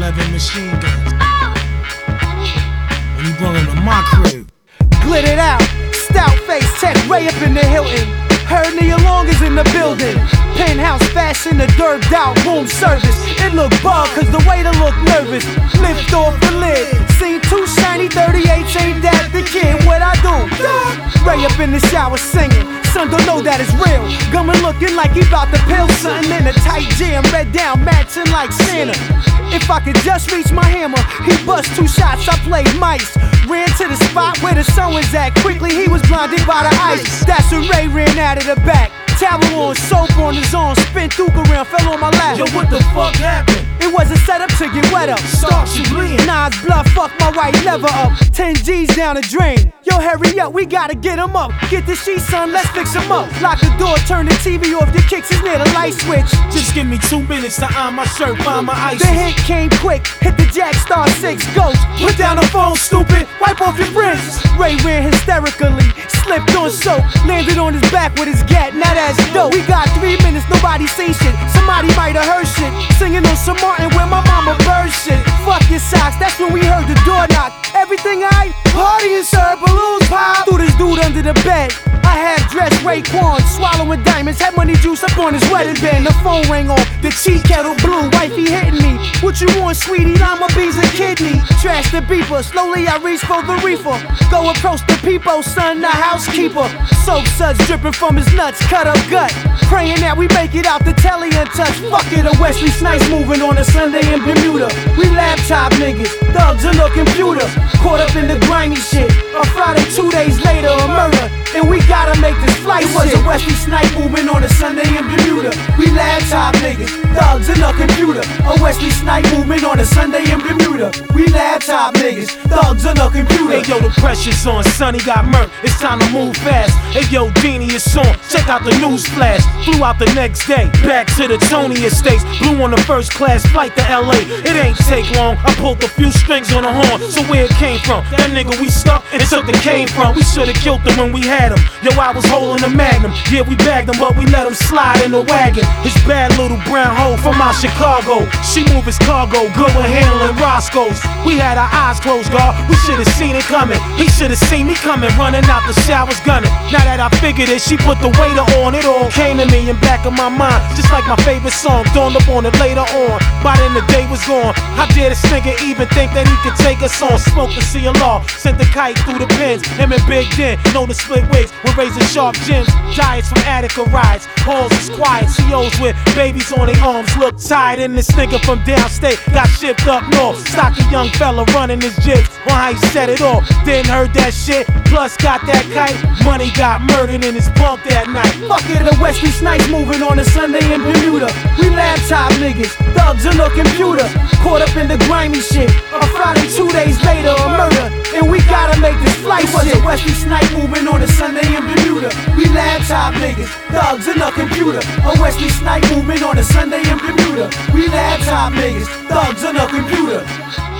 11 machine guns. When you brought them to my crib. Glittered out, stout face, tech way up in the Hilton. Heard Nia Long is in the building. Penthouse fashion, the dirt out, room service. It look bug cause the waiter look nervous. Lift off the lid, seen two shiny 38s, ain't that the kid? What I do? Ray up in the shower singing. Son don't know that it's real. Gummin looking like he bout to pill something in a tight jam. Red down, matching like Santa. If I could just reach my hammer, he bust 2 shots, I played mice. Ran to the spot where the sun was at. Quickly he was blinded by the ice. That's when Ray ran out of the back. Towel on, soap on his arm, spin Duke around, fell on my lap. Yo, what the fuck happened? It wasn't set up to get wet up. Starch you bleeding. Nas bluff, fuck my right lever up. 10 G's down the drain. Yo, hurry up, we gotta get him up. Get the sheets, son, let's fix him up. Lock the door, turn the TV off, the kicks is near the light switch. Just give me 2 minutes to iron my shirt, find my ice. The hit came quick, hit the jack, star 6, ghost. Put down the phone, stupid, wipe off your prints. Ray ran hysterically, slipped on soap, landed on his back with his gat, now that's dope. We got 3 minutes, nobody say shit, somebody might have heard shit. Singing on some Martin where my mama bird shit. Fuck your socks, that's when we heard the door knock. Everything I party and serve balloons pop. Threw this dude under the bed. I had dressed Raekwon, swallowing diamonds, had money juice up on his wedding band. The phone rang off, the tea kettle blew, wifey hitting me. What you want, sweetie? Lima beans and kidney. Trash the beeper, slowly I reach for the reefer. Go approach the people, son, the housekeeper. Soap suds dripping from his nuts, cut up gut. Praying that we make it out the telly untouched. Fuck it, a Wesley Snipes moving on a Sunday in Bermuda. We laptop niggas, thugs on the computer. Caught up in the grimy shit. A Friday, 2 days later, a murder. And we gotta make this flight. It was a Wesley Snipes moving on a Sunday in Bermuda. We laptop niggas, thugs in the computer. A Wesley Snipes movement on a Sunday in Bermuda. We laptop niggas, thugs in the computer. Hey yo, the pressure's on, Sonny got murked, it's time to move fast. Hey yo, Deanie is on, check out the news flash. Flew out the next day, back to the Tony Estates. Blew on the first class flight to LA. It ain't take long, I pulled a few strings on the horn. So where it came from? That nigga we stuck and took the cane from. We should've killed him when we had him. Yo, I was holding a magnum. Yeah, we bagged him, but we let him slide in the wagon. His bad little brown hoe from out Chicago. She move his cargo, good with handling Roscoe's. We had our eyes closed, God. We should've seen it coming. He should've seen me coming, running out the showers gunning. Now that I figured it, she put the waiter on. It all came to me in back of my mind, just like my favorite song. Dawned up on it later on. By then the day was gone. How dare this nigga even think that he could take us on? Smoke the CLR, sent the kite through the pins. Him and Big Den, know the split wigs. We're raising sharp gems, diets from Attica rides. Halls is quiet, COs with babies on their arms. Look tired, and this nigga from downstate got shipped up north. Stocky young fella running his jibs on how he set it off. Then heard that shit, plus got that kite. Money got murdered in his bunk that night. Fuck it, a Wesley Snipes moving on a Sunday in Bermuda. We laptop niggas, thugs on the computer. Caught up in the grimy shit. A Friday, 2 days later, a murder. And we gotta make this flight. It was a Wesley Snipes moving on a Sunday in Bermuda. We laptop niggas, thugs in the computer. A Wesley Snipes movement on a Sunday in Bermuda. We laptop niggas, thugs in the computer.